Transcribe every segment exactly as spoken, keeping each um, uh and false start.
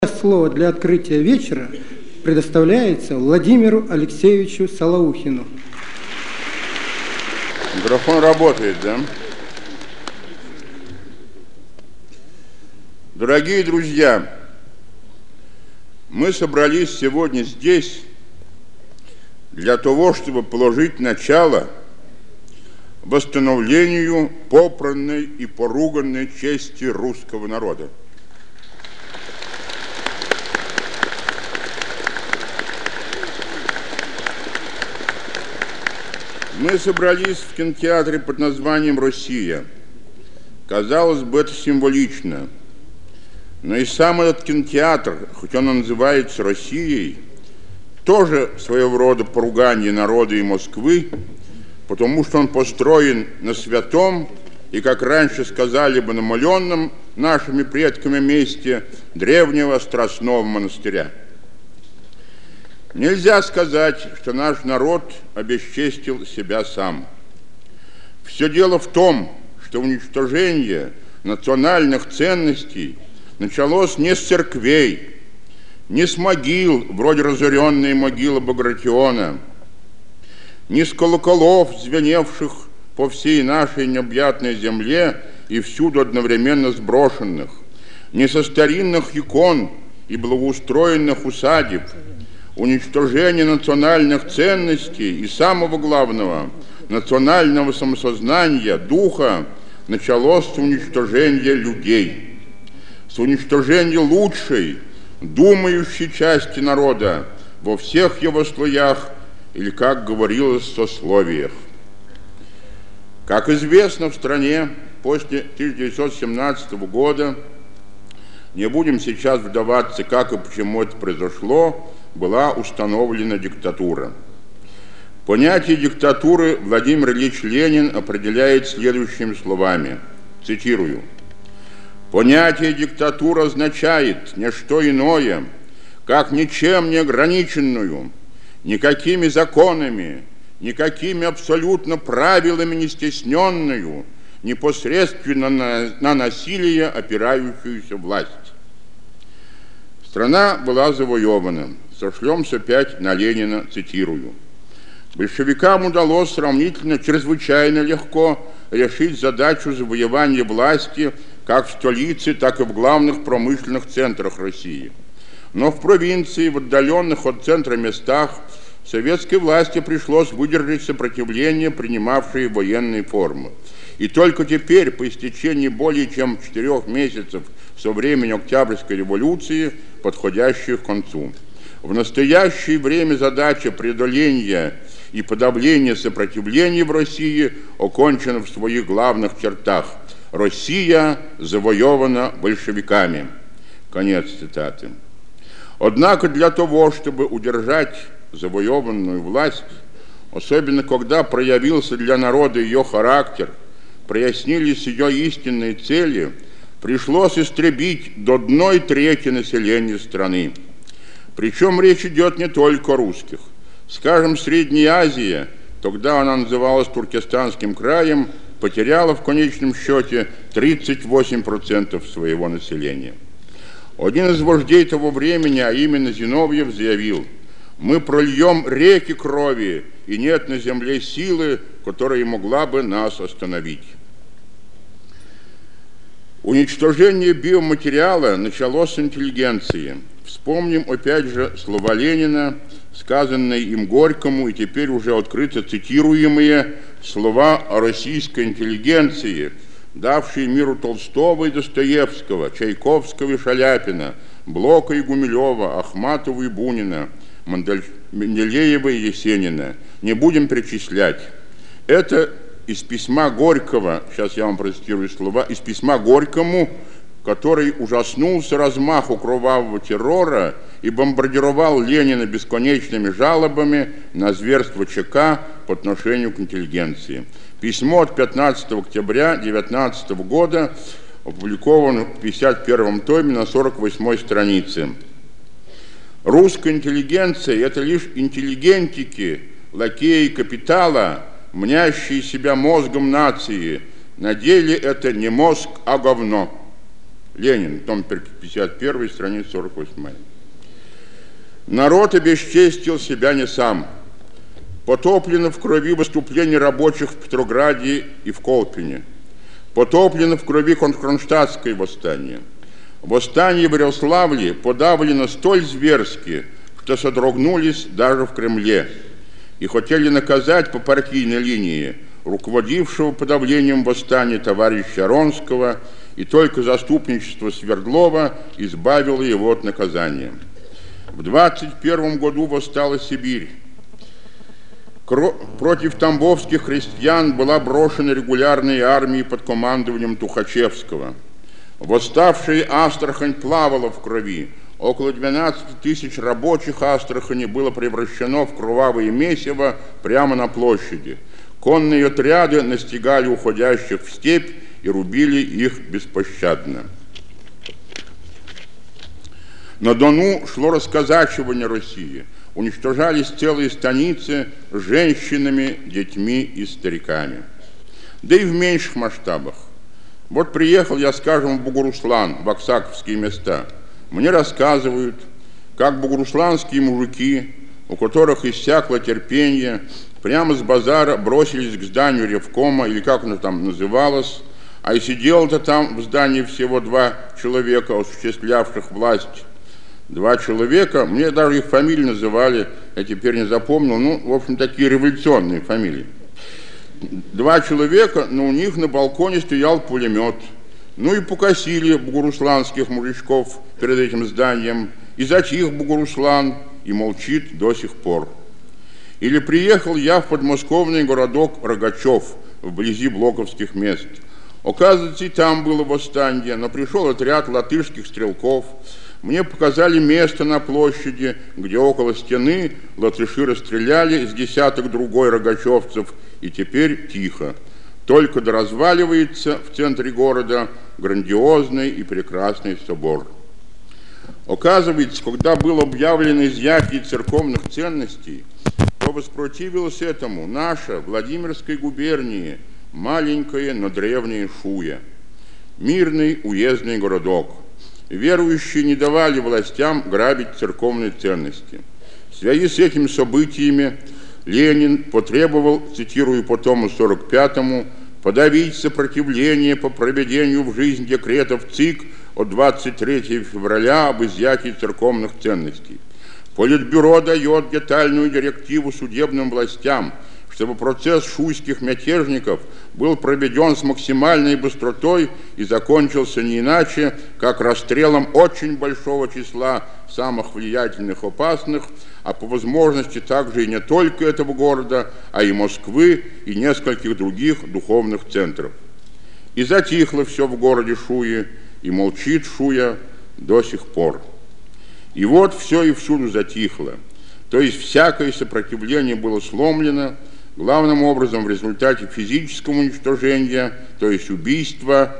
Слово для открытия вечера предоставляется Владимиру Алексеевичу Солоухину. Микрофон работает, да? Дорогие друзья, мы собрались сегодня здесь для того, чтобы положить начало восстановлению попранной и поруганной чести русского народа. Мы собрались в кинотеатре под названием «Россия». Казалось бы, это символично. Но и сам этот кинотеатр, хоть он и называется «Россией», тоже своего рода поругание народа и Москвы, потому что он построен на святом и, как раньше сказали бы, намаленном нашими предками месте древнего Страстного монастыря. Нельзя сказать, что наш народ обесчестил себя сам. Все дело в том, что уничтожение национальных ценностей началось не с церквей, не с могил, вроде разоренной могилы Багратиона, не с колоколов, звеневших по всей нашей необъятной земле и всюду одновременно сброшенных, не со старинных икон и благоустроенных усадеб. Уничтожение национальных ценностей и, самого главного, национального самосознания, духа, началось с уничтожения людей, с уничтожения лучшей, думающей части народа во всех его слоях или, как говорилось, сословиях. Как известно, в стране после тысяча девятьсот семнадцатого года, не будем сейчас вдаваться, как и почему это произошло, была установлена диктатура. Понятие диктатуры Владимир Ильич Ленин определяет следующими словами, цитирую: «Понятие диктатура означает не что иное, как ничем не ограниченную, никакими законами, никакими абсолютно правилами не стесненную, непосредственно на, на насилие опирающуюся власть». Страна была завоевана. Сошлемся опять на Ленина, цитирую. Большевикам удалось сравнительно чрезвычайно легко решить задачу завоевания власти как в столице, так и в главных промышленных центрах России. Но в провинции, в отдаленных от центра местах, советской власти пришлось выдержать сопротивление, принимавшее военные формы. И только теперь, по истечении более чем четырех месяцев со времени Октябрьской революции, подходящей к концу. В настоящее время задача преодоления и подавления сопротивления в России окончена в своих главных чертах. Россия завоевана большевиками. Конец цитаты. Однако для того, чтобы удержать завоеванную власть, особенно когда проявился для народа ее характер, прояснились ее истинные цели, пришлось истребить до одной трети населения страны. Причем речь идет не только о русских. Скажем, Средняя Азия, тогда она называлась Туркестанским краем, потеряла в конечном счете тридцать восемь процентов своего населения. Один из вождей того времени, а именно Зиновьев, заявил: «Мы прольем реки крови, и нет на земле силы, которая могла бы нас остановить». Уничтожение биоматериала началось с интеллигенции. Вспомним опять же слова Ленина, сказанные им Горькому и теперь уже открыто цитируемые слова о российской интеллигенции, давшие миру Толстого и Достоевского, Чайковского и Шаляпина, Блока и Гумилева, Ахматова и Бунина, Менделеева и Есенина. Не будем перечислять. Это из письма Горького, сейчас я вам процитирую слова, из письма Горькому, который ужаснулся размаху кровавого террора и бомбардировал Ленина бесконечными жалобами на зверство ЧК по отношению к интеллигенции. Письмо от пятнадцатого октября две тысячи девятнадцатого года опубликовано в пятьдесят первом томе на сорок восьмой странице. Русская интеллигенция – это лишь интеллигентики, лакеи капитала, мнящие себя мозгом нации. На деле это не мозг, а говно. Ленин, том пятьдесят один, страница сорок восемь. Народ обесчестил себя не сам. Потоплено в крови выступление рабочих в Петрограде и в Колпине. Потоплено в крови Кронштадтское восстание. Восстание в Ярославле подавлено столь зверски, что содрогнулись даже в Кремле и хотели наказать по партийной линии руководившего подавлением восстания товарища Ронского, и только заступничество Свердлова избавило его от наказания. В двадцать первом году восстала Сибирь. Против тамбовских крестьян была брошена регулярная армия под командованием Тухачевского. Восставшая Астрахань плавала в крови. Около двенадцати тысяч рабочих Астрахани было превращено в кровавое месиво прямо на площади. Конные отряды настигали уходящих в степь и рубили их беспощадно. На Дону шло расказачивание России. Уничтожались целые станицы с женщинами, детьми и стариками. Да и в меньших масштабах. Вот приехал я, скажем, в Бугуруслан, в Аксаковские места. Мне рассказывают, как бугурусланские мужики, у которых иссякло терпение, прямо с базара бросились к зданию ревкома, или как оно там называлось, а и сидело-то там в здании всего два человека, осуществлявших власть. Два человека, мне даже их фамилии называли, я теперь не запомнил, ну, в общем, такие революционные фамилии. Два человека, но у них на балконе стоял пулемет. Ну и покосили бугурусланских мужичков перед этим зданием, и затих Бугуруслан, и молчит до сих пор. Или приехал я в подмосковный городок Рогачев, вблизи Блоковских мест. Оказывается, и там было восстание, но пришел отряд латышских стрелков. Мне показали место на площади, где около стены латыши расстреляли с десяток другой рогачевцев, и теперь тихо. Только доразваливается в центре города грандиозный и прекрасный собор. Оказывается, когда было объявлено изъятие церковных ценностей, то воспротивилась этому наша Владимирской губернии маленькая, но древняя Шуя, мирный уездный городок. Верующие не давали властям грабить церковные ценности. В связи с этими событиями Ленин потребовал, цитирую по тому сорок пятому, подавить сопротивление по проведению в жизнь декретов ЦИК от двадцать третьего февраля об изъятии церковных ценностей. Политбюро дает детальную директиву судебным властям, чтобы процесс шуйских мятежников был проведен с максимальной быстротой и закончился не иначе, как расстрелом очень большого числа самых влиятельных, опасных, а по возможности также и не только этого города, а и Москвы и нескольких других духовных центров. И затихло все в городе Шуе, и молчит Шуя до сих пор. И вот все и всюду затихло, то есть всякое сопротивление было сломлено, главным образом в результате физического уничтожения, то есть убийства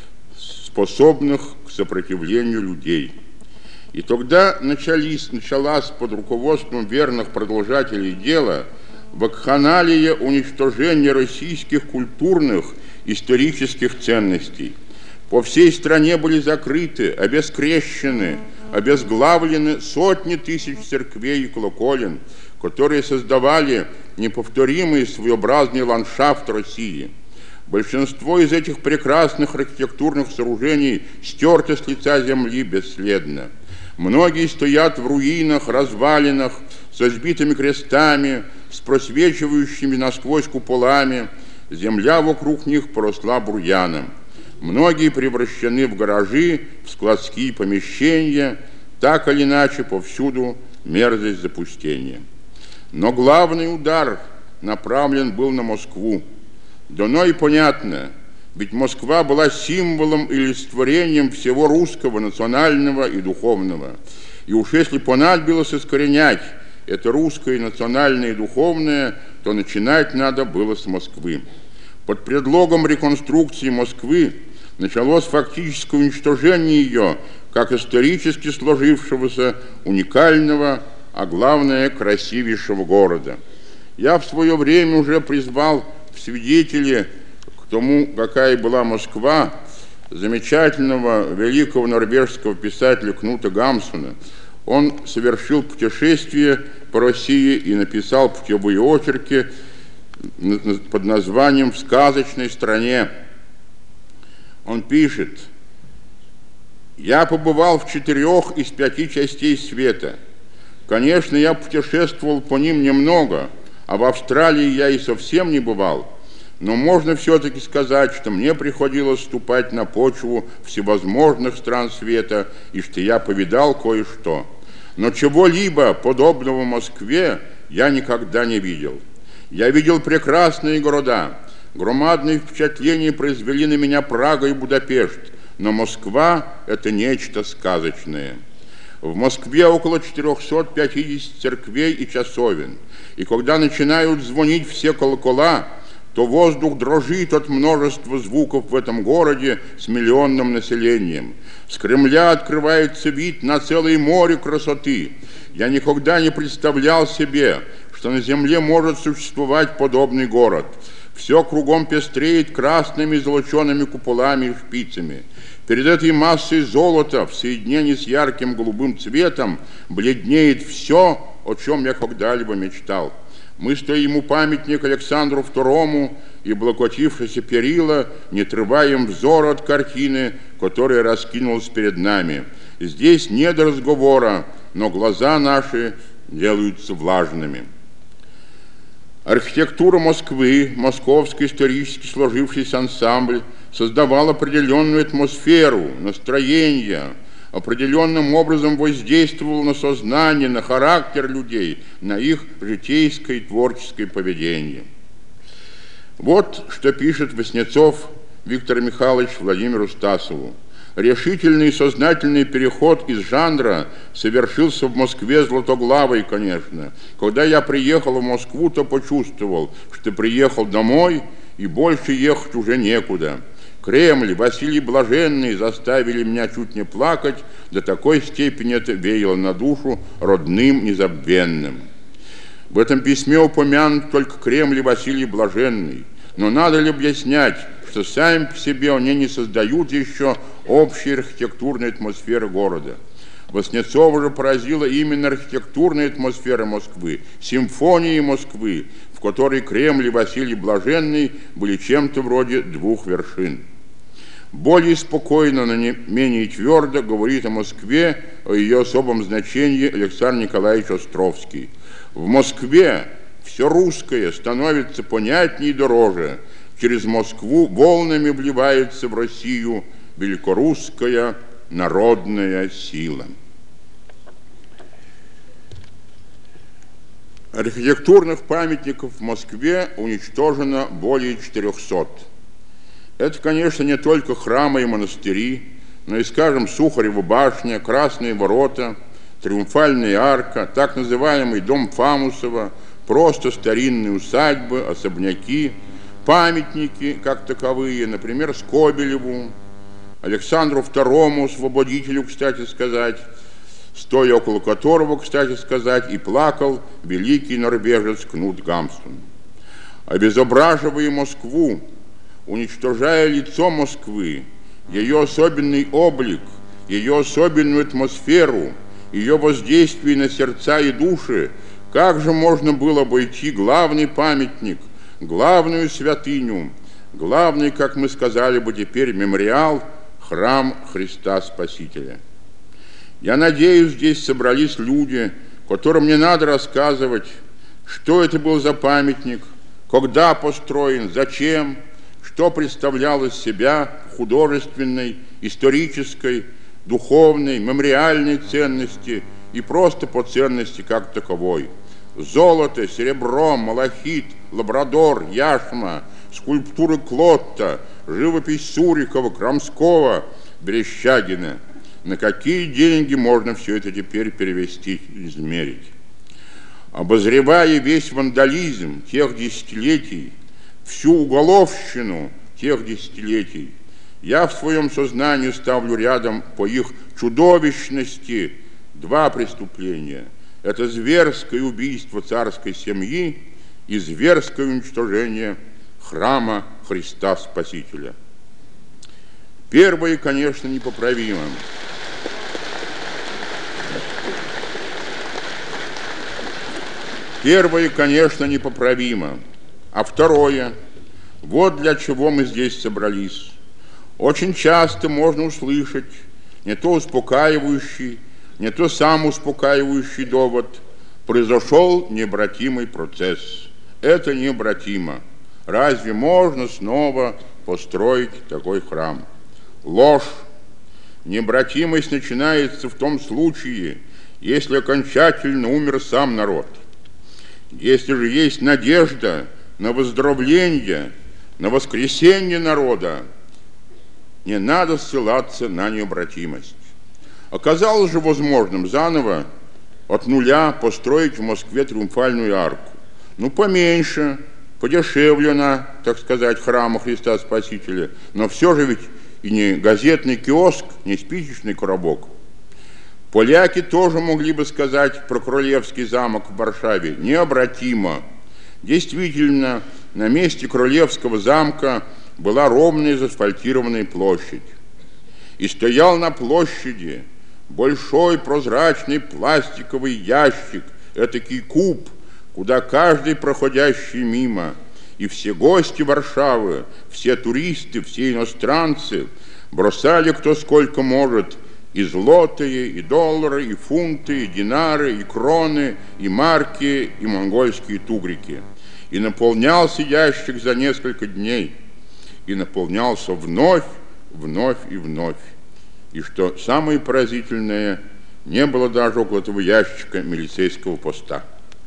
способных к сопротивлению людей. И тогда начались, началась под руководством верных продолжателей дела вакханалия уничтожения российских культурных исторических ценностей. По всей стране были закрыты, обескрещены, обезглавлены сотни тысяч церквей и колоколен, которые создавали неповторимый своеобразный ландшафт России. Большинство из этих прекрасных архитектурных сооружений стерто с лица земли бесследно. Многие стоят в руинах, развалинах, со сбитыми крестами, с просвечивающими насквозь куполами. Земля вокруг них поросла бурьяном. Многие превращены в гаражи, в складские помещения, так или иначе повсюду мерзость запустения. Но главный удар направлен был на Москву. Дано и понятно, ведь Москва была символом и олицетворением всего русского, национального и духовного. И уж если понадобилось искоренять это русское, национальное и духовное, то начинать надо было с Москвы. Под предлогом реконструкции Москвы началось фактическое уничтожение ее, как исторически сложившегося уникального, а главное, красивейшего города. Я в свое время уже призвал в свидетели к тому, какая была Москва, замечательного великого норвежского писателя Кнута Гамсуна. Он совершил путешествие по России и написал путевые очерки под названием «В сказочной стране». Он пишет: «Я побывал в четырех из пяти частей света. Конечно, я путешествовал по ним немного, а в Австралии я и совсем не бывал. Но можно все-таки сказать, что мне приходилось ступать на почву всевозможных стран света, и что я повидал кое-что. Но чего-либо подобного Москве я никогда не видел. Я видел прекрасные города. Громадные впечатления произвели на меня Прага и Будапешт, но Москва – это нечто сказочное. В Москве около четырехсот пятидесяти церквей и часовен, и когда начинают звонить все колокола, то воздух дрожит от множества звуков в этом городе с миллионным населением. С Кремля открывается вид на целое море красоты. Я никогда не представлял себе, что на земле может существовать подобный город. Все кругом пестреет красными золочеными куполами и шпицами. Перед этой массой золота в соединении с ярким голубым цветом бледнеет все, о чем я когда-либо мечтал. Мы стоим у памятника Александру второму и, облокотившись перила, не отрываем взор от картины, которая раскинулась перед нами. Здесь нет разговора, но глаза наши делаются влажными. Архитектура Москвы, московский исторически сложившийся ансамбль, создавал определенную атмосферу, настроение, определенным образом воздействовал на сознание, на характер людей, на их житейское и творческое поведение. Вот что пишет Васнецов Виктор Михайлович Владимиру Стасову. Решительный и сознательный переход из жанра совершился в Москве Златоглавой, конечно. Когда я приехал в Москву, то почувствовал, что приехал домой и больше ехать уже некуда. Кремль, Василий Блаженный заставили меня чуть не плакать, до такой степени это веяло на душу родным, незабвенным. В этом письме упомянут только Кремль и Василий Блаженный, но надо ли объяснять, что сами по себе они не создают еще общей архитектурной атмосферы города. Васнецова же поразила именно архитектурная атмосфера Москвы, симфонии Москвы, в которой Кремль и Василий Блаженный были чем-то вроде двух вершин. Более спокойно, но не менее твердо говорит о Москве, о ее особом значении Александр Николаевич Островский. В Москве все русское становится понятнее и дороже. Через Москву волнами вливается в Россию великорусская народная сила. Архитектурных памятников в Москве уничтожено более четырехсот. Это, конечно, не только храмы и монастыри, но и, скажем, Сухарева башня, Красные ворота, Триумфальная арка, так называемый дом Фамусова, просто старинные усадьбы, особняки, памятники как таковые, например, Скобелеву, Александру второму, освободителю, кстати сказать, стоя около которого, кстати сказать, и плакал великий норвежец Кнут Гамсун. Обезображивая Москву, уничтожая лицо Москвы, ее особенный облик, ее особенную атмосферу, ее воздействие на сердца и души, как же можно было обойти главный памятник, главную святыню, главный, как мы сказали бы теперь, мемориал, храм Христа Спасителя. Я надеюсь, здесь собрались люди, которым не надо рассказывать, что это был за памятник, когда построен, зачем, что представлял из себя художественной, исторической, духовной, мемориальной ценности и просто по ценности как таковой. Золото, серебро, малахит, лабрадор, яшма, скульптуры Клотта, живопись Сурикова, Крамского, Верещагина. На какие деньги можно все это теперь перевести, измерить? Обозревая весь вандализм тех десятилетий, всю уголовщину тех десятилетий, я в своем сознании ставлю рядом по их чудовищности два преступления. Это зверское убийство царской семьи и зверское уничтожение храма Христа Спасителя. Первое, конечно, непоправимо. Первое, конечно, непоправимо. А второе, вот для чего мы здесь собрались. Очень часто можно услышать не то успокаивающий, не то сам успокаивающий довод. Произошел необратимый процесс. Это необратимо. Разве можно снова построить такой храм? Ложь. Необратимость начинается в том случае, если окончательно умер сам народ. Если же есть надежда на выздоровление, на воскресение народа, не надо ссылаться на необратимость. Оказалось же возможным заново от нуля построить в Москве триумфальную арку. Ну, поменьше, подешевле на, так сказать, храма Христа Спасителя, но все же ведь и не газетный киоск, не спичечный коробок. Поляки тоже могли бы сказать про Королевский замок в Варшаве необратимо. Действительно, на месте Королевского замка была ровная заасфальтированная площадь. И стоял на площади большой прозрачный пластиковый ящик, этакий куб, куда каждый проходящий мимо, и все гости Варшавы, все туристы, все иностранцы бросали кто сколько может и злотые, и доллары, и фунты, и динары, и кроны, и марки, и монгольские тугрики. И наполнялся ящик за несколько дней, и наполнялся вновь, вновь и вновь. И что самое поразительное, не было даже около этого ящика милицейского поста.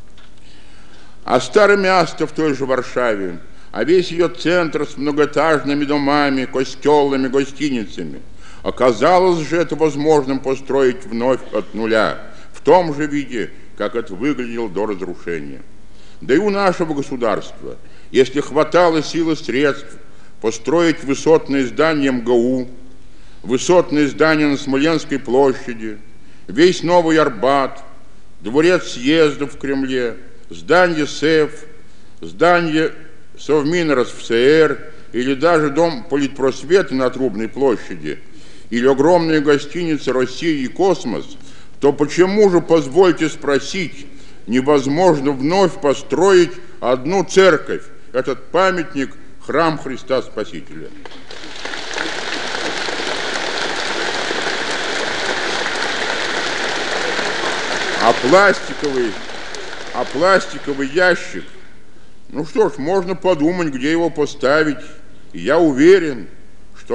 А старое место в той же Варшаве, а весь ее центр с многоэтажными домами, костелами, гостиницами, оказалось же это возможным построить вновь от нуля, в том же виде, как это выглядело до разрушения. Да и у нашего государства, если хватало сил и средств построить высотные здания эм гэ у, высотные здания на Смоленской площади, весь Новый Арбат, дворец съездов в Кремле, здание СЭФ, здание Совмина эр эс эф цэ эр или даже дом политпросвета на Трубной площади или огромные гостиницы «Россия» и «Космос», то почему же, позвольте спросить, невозможно вновь построить одну церковь, этот памятник, храм Христа Спасителя? А пластиковый, а пластиковый ящик, ну что ж, можно подумать, где его поставить. И я уверен,